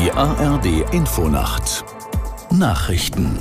Die ARD Infonacht Nachrichten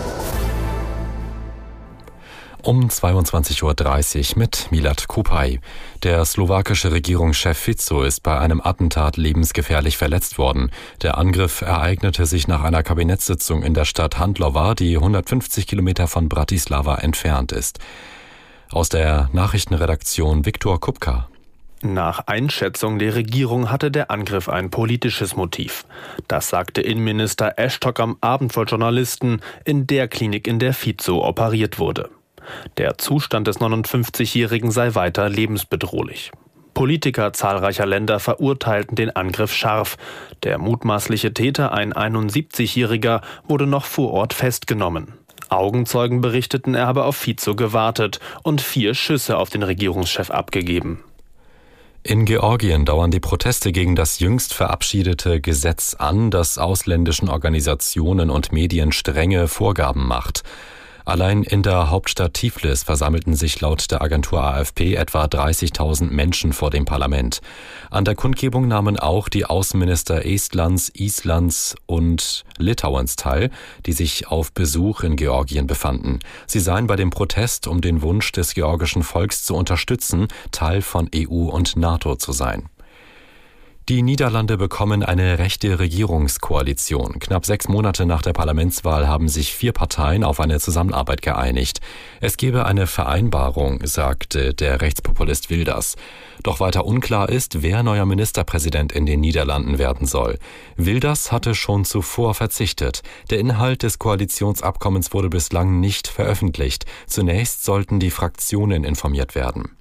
um 22.30 Uhr mit Milad Kupay. Der slowakische Regierungschef Fico ist bei einem Attentat lebensgefährlich verletzt worden. Der Angriff ereignete sich nach einer Kabinettssitzung in der Stadt Handlowa, die 150 Kilometer von Bratislava entfernt ist. Aus der Nachrichtenredaktion Viktor Kupka. Nach Einschätzung der Regierung hatte der Angriff ein politisches Motiv. Das sagte Innenminister Ashtok am Abend vor Journalisten in der Klinik, in der Fico operiert wurde. Der Zustand des 59-Jährigen sei weiter lebensbedrohlich. Politiker zahlreicher Länder verurteilten den Angriff scharf. Der mutmaßliche Täter, ein 71-Jähriger, wurde noch vor Ort festgenommen. Augenzeugen berichteten, er habe auf Fico gewartet und 4 Schüsse auf den Regierungschef abgegeben. In Georgien dauern die Proteste gegen das jüngst verabschiedete Gesetz an, das ausländischen Organisationen und Medien strenge Vorgaben macht. Allein in der Hauptstadt Tiflis versammelten sich laut der Agentur AFP etwa 30.000 Menschen vor dem Parlament. An der Kundgebung nahmen auch die Außenminister Estlands, Islands und Litauens teil, die sich auf Besuch in Georgien befanden. Sie seien bei dem Protest, um den Wunsch des georgischen Volks zu unterstützen, Teil von EU und NATO zu sein. Die Niederlande bekommen eine rechte Regierungskoalition. Knapp 6 Monate nach der Parlamentswahl haben sich 4 Parteien auf eine Zusammenarbeit geeinigt. Es gebe eine Vereinbarung, sagte der Rechtspopulist Wilders. Doch weiter unklar ist, wer neuer Ministerpräsident in den Niederlanden werden soll. Wilders hatte schon zuvor verzichtet. Der Inhalt des Koalitionsabkommens wurde bislang nicht veröffentlicht. Zunächst sollten die Fraktionen informiert werden.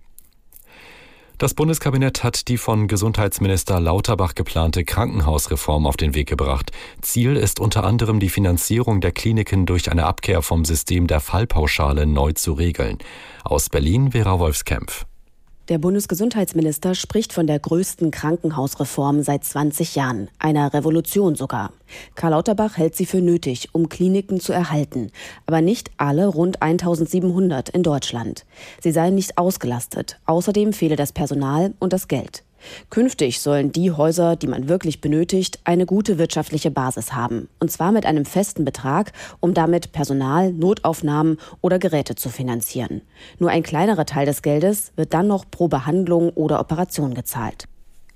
Das Bundeskabinett hat die von Gesundheitsminister Lauterbach geplante Krankenhausreform auf den Weg gebracht. Ziel ist unter anderem, die Finanzierung der Kliniken durch eine Abkehr vom System der Fallpauschale neu zu regeln. Aus Berlin Vera Wolfskämpf. Der Bundesgesundheitsminister spricht von der größten Krankenhausreform seit 20 Jahren, einer Revolution sogar. Karl Lauterbach hält sie für nötig, um Kliniken zu erhalten, aber nicht alle rund 1.700 in Deutschland. Sie seien nicht ausgelastet, außerdem fehle das Personal und das Geld. Künftig sollen die Häuser, die man wirklich benötigt, eine gute wirtschaftliche Basis haben. Und zwar mit einem festen Betrag, um damit Personal, Notaufnahmen oder Geräte zu finanzieren. Nur ein kleinerer Teil des Geldes wird dann noch pro Behandlung oder Operation gezahlt.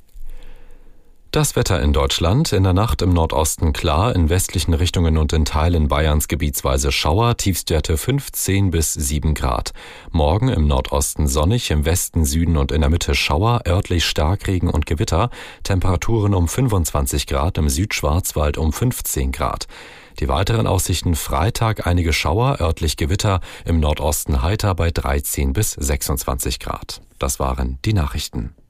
Das Wetter in Deutschland: in der Nacht im Nordosten klar, in westlichen Richtungen und in Teilen Bayerns gebietsweise Schauer, Tiefstwerte 15 bis 7 Grad. Morgen im Nordosten sonnig, im Westen, Süden und in der Mitte Schauer, örtlich Starkregen und Gewitter, Temperaturen um 25 Grad, im Südschwarzwald um 15 Grad. Die weiteren Aussichten: Freitag einige Schauer, örtlich Gewitter, im Nordosten heiter bei 13 bis 26 Grad. Das waren die Nachrichten.